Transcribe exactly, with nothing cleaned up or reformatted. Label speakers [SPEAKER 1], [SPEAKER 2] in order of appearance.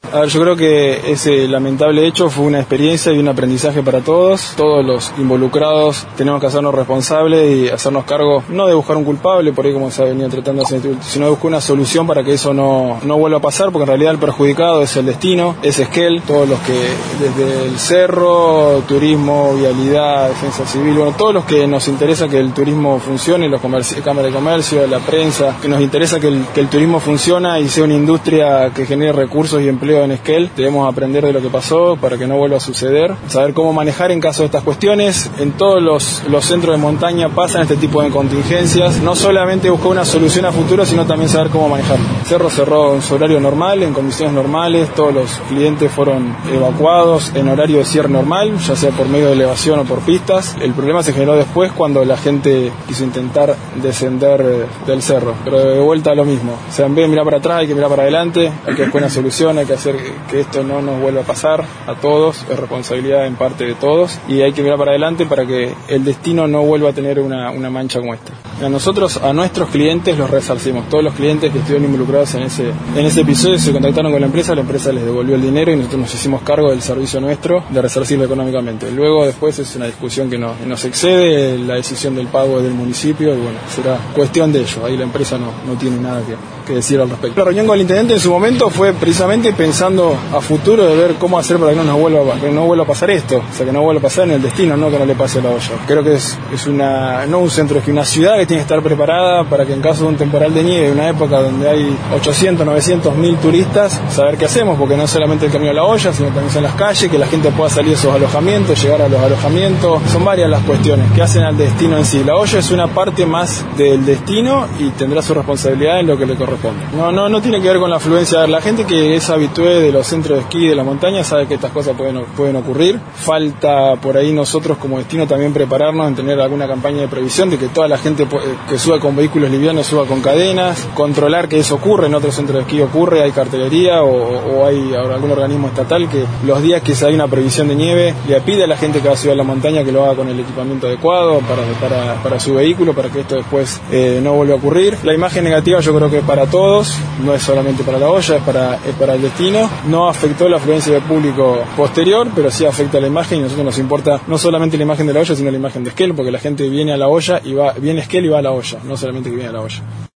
[SPEAKER 1] A ver, yo creo que ese lamentable hecho fue una experiencia y un aprendizaje para todos. Todos los involucrados tenemos que hacernos responsables y hacernos cargo, no de buscar un culpable, por ahí como se ha venido tratando, sino de buscar una solución para que eso no, no vuelva a pasar, porque en realidad el perjudicado es el destino, es Esquel, todos los que desde el cerro, turismo, vialidad, defensa civil, bueno, todos los que nos interesa que el turismo funcione, los comerci- cámaras de comercio, la prensa, que nos interesa que el, que el turismo funcione y sea una industria que genere recursos y empleo en Esquel. Debemos aprender de lo que pasó para que no vuelva a suceder, saber cómo manejar en caso de estas cuestiones. En todos los, los centros de montaña pasan este tipo de contingencias, no solamente buscar una solución a futuro, sino también saber cómo manejarlo. El cerro cerró en su horario normal, en condiciones normales, todos los clientes fueron evacuados en horario de cierre normal, ya sea por medio de elevación o por pistas. El problema se generó después cuando la gente quiso intentar descender del cerro, pero de vuelta a lo mismo. O sea, en vez de mirar para atrás hay que mirar para adelante, hay que buscar una solución, hay que hacer que esto no nos vuelva a pasar a todos, es responsabilidad en parte de todos, y hay que mirar para adelante para que el destino no vuelva a tener una, una mancha como esta. A nosotros, a nuestros clientes los resarcimos. Todos los clientes que estuvieron involucrados en ese, en ese episodio se contactaron con la empresa, la empresa les devolvió el dinero y nosotros nos hicimos cargo del servicio nuestro de resarcirlo económicamente. Luego después es una discusión que nos, nos excede, la decisión del pago es del municipio y bueno, será cuestión de ellos. Ahí la empresa no, no tiene nada que, que decir al respecto. La reunión con el intendente en su momento fue precisamente pensando a futuro de ver cómo hacer para que no nos vuelva, que no vuelva a pasar esto, o sea, que no vuelva a pasar en el destino, no que no le pase a la olla. Creo que es, es una, no un centro, es que una ciudad que tiene que estar preparada para que en caso de un temporal de nieve, una época donde hay ochocientos, novecientos, mil turistas, saber qué hacemos, porque no es solamente el camino a la olla, sino también son las calles, que la gente pueda salir de esos alojamientos, llegar a los alojamientos, son varias las cuestiones que hacen al destino en sí. La olla es una parte más del destino y tendrá su responsabilidad en lo que le corresponde. No, no, no tiene que ver con la afluencia. La gente que es habitué de los centros de esquí de la montaña sabe que estas cosas pueden, pueden ocurrir. Falta por ahí nosotros como destino también prepararnos en tener alguna campaña de previsión de que toda la gente que suba con vehículos livianos suba con cadenas, controlar que eso ocurre, en otros centros de esquí ocurre, hay cartelería o, o hay algún organismo estatal que los días que se hay una previsión de nieve le pide a la gente que va a subir a la montaña que lo haga con el equipamiento adecuado para, para, para su vehículo, para que esto después eh, no vuelva a ocurrir. La imagen negativa yo creo que es para todos, no es solamente para la olla, es para, es para el destino. No afectó la afluencia de público posterior, pero sí afecta la imagen y a nosotros nos importa no solamente la imagen de la olla, sino la imagen de Esquel, porque la gente viene a la olla y va, viene a Esquel y va a la olla, no solamente que viene a la olla.